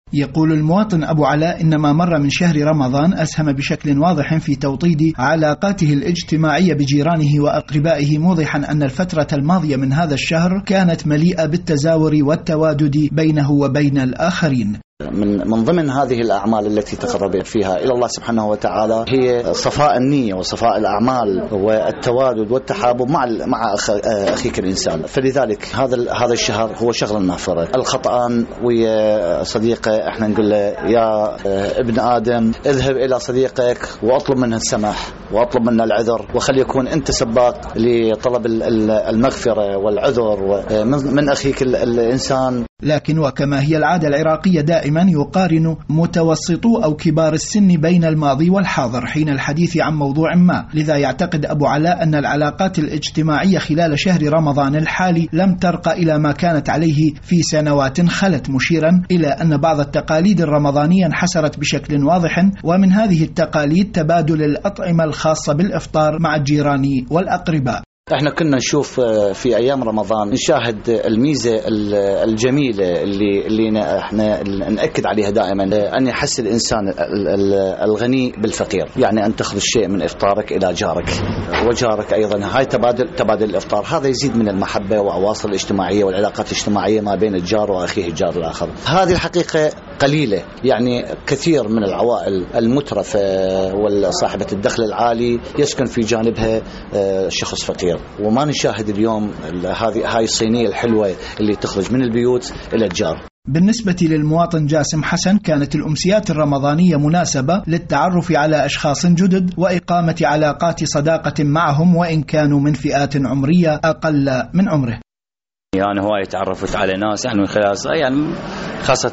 يقول المواطن أبو علاء إن ما مر من شهر رمضان أسهم بشكل واضح في توطيد علاقاته الاجتماعية بجيرانه وأقربائه، موضحا أن الفترة الماضية من هذا الشهر كانت مليئة بالتزاور والتوادد بينه وبين الآخرين. من ضمن هذه الأعمال التي تقرب فيها إلى الله سبحانه وتعالى هي صفاء النية وصفاء الأعمال والتوادد والتحابب مع أخيك الإنسان. فلذلك هذا الشهر هو شهر المغفرة. الخطأان ويا صديقه احنا نقول له يا ابن آدم اذهب إلى صديقك واطلب منه السماح واطلب منه العذر، وخلي يكون أنت سباق لطلب المغفرة والعذر من أخيك الإنسان. لكن وكما هي العادة العراقية دائما يقارن متوسطو أو كبار السن بين الماضي والحاضر حين الحديث عن موضوع ما. لذا يعتقد أبو علاء أن العلاقات الاجتماعية خلال شهر رمضان الحالي لم ترقى إلى ما كانت عليه في سنوات خلت، مشيرا إلى أن بعض التقاليد الرمضانية انحسرت بشكل واضح، ومن هذه التقاليد تبادل الأطعمة الخاصة بالإفطار مع الجيران والأقرباء. احنا كنا نشوف في ايام رمضان نشاهد الميزه الجميله اللي احنا ناكد عليها دائما، ان يحس الانسان الغني بالفقير، يعني ان تاخذ شيء من افطارك الى جارك وجارك ايضا. هاي تبادل الافطار، هذا يزيد من المحبه واواصر الاجتماعيه والعلاقات الاجتماعيه ما بين الجار واخيه الجار الاخر. هذه الحقيقه قليله، يعني كثير من العوائل المترفه والصاحبه الدخل العالي يسكن في جانبها شخص فقير، وما نشاهد اليوم هاي الصينية الحلوة اللي تخرج من البيوت إلى الجار. بالنسبة للمواطن جاسم حسن كانت الأمسيات الرمضانية مناسبة للتعرف على أشخاص جدد وإقامة علاقات صداقة معهم وإن كانوا من فئات عمرية أقل من عمره. يعني هواي تعرفت على ناس يعني من خلال يعني خاصة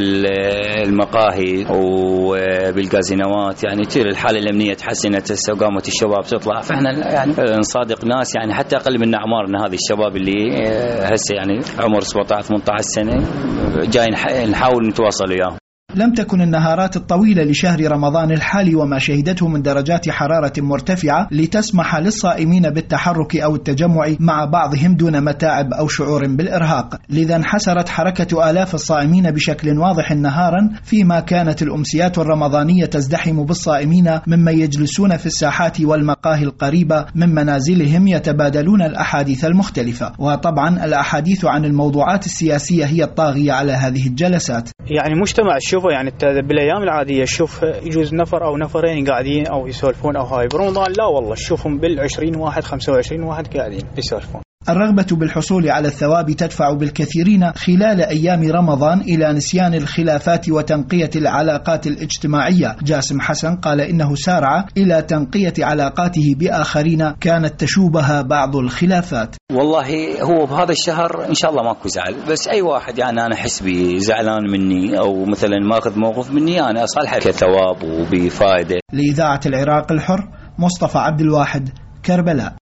بالمقاهي وبالكازينوات، يعني تصير الحالة الأمنية تحسنت، قامت الشباب تطلع، فإحنا يعني نصادق ناس يعني حتى أقل من أعمارنا، هذه الشباب اللي هسه يعني عمر 17-18 سنة جاي نحاول نتواصل وياهم. لم تكن النهارات الطويلة لشهر رمضان الحالي وما شهدته من درجات حرارة مرتفعة لتسمح للصائمين بالتحرك أو التجمع مع بعضهم دون متاعب أو شعور بالإرهاق، لذا انحسرت حركة آلاف الصائمين بشكل واضح نهارا، فيما كانت الأمسيات الرمضانية تزدحم بالصائمين ممن يجلسون في الساحات والمقاهي القريبة من منازلهم يتبادلون الأحاديث المختلفة. وطبعا الأحاديث عن الموضوعات السياسية هي الطاغية على هذه الجلسات. يعني مجتمع شوفه يعني بالايام العاديه شوف يجوز نفر او نفرين قاعدين او يسولفون او هاي، برمضان لا والله شوفهم بال20 واحد 25 واحد قاعدين يسولفون. الرغبة بالحصول على الثواب تدفع بالكثيرين خلال أيام رمضان إلى نسيان الخلافات وتنقية العلاقات الاجتماعية. جاسم حسن قال إنه سارع إلى تنقية علاقاته بآخرين كانت تشوبها بعض الخلافات. والله هو بهذا الشهر إن شاء الله ماكو زعل، بس أي واحد يعني أنا أحس بي زعلان مني أو مثلا ماخذ موقف مني أنا أصالحه كثواب وبفائدة. لإذاعة العراق الحر، مصطفى عبد الواحد، كربلاء.